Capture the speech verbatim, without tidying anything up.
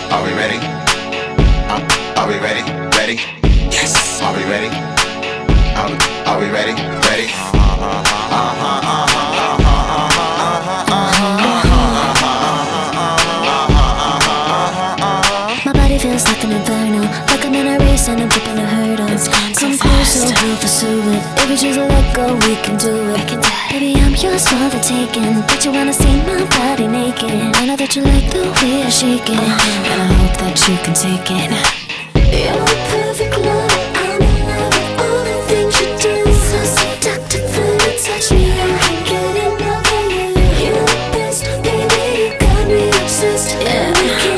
Are we ready? Uh, are we ready? Ready? Yes. Are we ready? Are we, are we ready? Ready? My body feels like an inferno, like I'm in a race and I'm tripping a hurdle. Come closer, we'll pursue it. If we choose to let go, we can do it. Baby, I'm yours for the taking, but you wanna see my body naked. I know that you like the way I shake it, and I hope that you can take it. You're a perfect love, I'm in love with all the things you do. So seductive when you touch me, I can't get enough of you. You're the best, baby, you got me obsessed. Yeah.